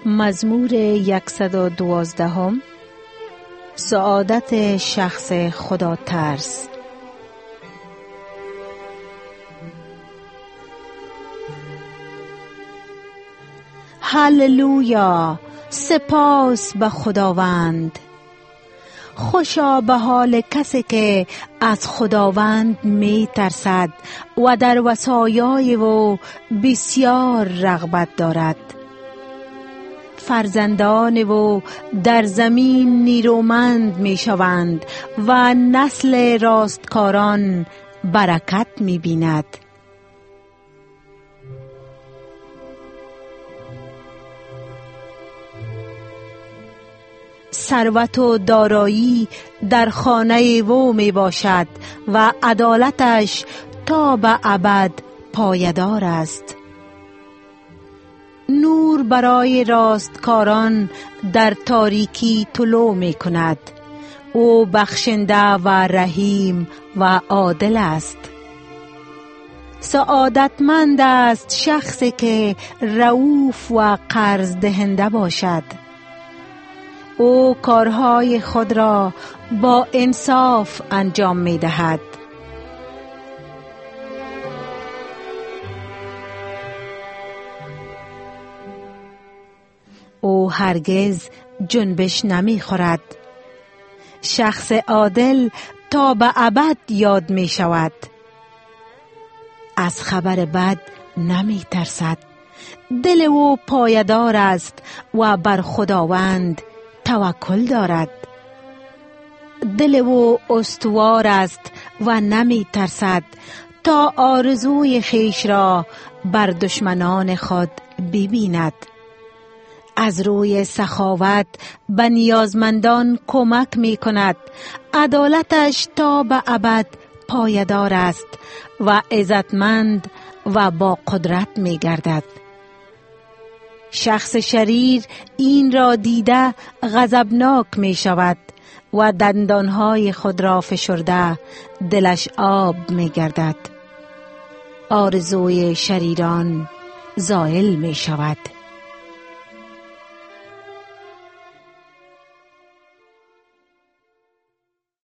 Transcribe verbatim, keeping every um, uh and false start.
مزمور صد و دوازده. سعادت شخص خدا ترس. هللویا، سپاس به خداوند. خوشا به حال کسی که از خداوند می ترسد و در وصایای او بسیار رغبت دارد. فرزندان او در زمین نیرومند می شوند و نسل راستکاران برکت می بیند. ثروت و دارایی در خانه او می باشد و عدالتش تا به ابد پایدار است. نور برای راستکاران در تاریکی طلوع می کند. او بخشنده و رحیم و عادل است. سعادتمند است شخصی که رؤوف و قرض دهنده باشد. او کارهای خود را با انصاف انجام می دهد. او هرگز جنبش نمی خورد. شخص عادل تا به ابد یاد می شود. از خبر بد نمی ترسد. دل او پایدار است و بر خداوند توکل دارد. دل او استوار است و نمی ترسد تا آرزوی خیش را بر دشمنان خود ببیند. از روی سخاوت به نیازمندان کمک می کند. عدالتش تا به ابد پایدار است و عزتمند و با قدرت می گردد. شخص شریر این را دیده غضبناک می شود و دندانهای خود را فشرده دلش آب می گردد. آرزوی شریران زائل می شود.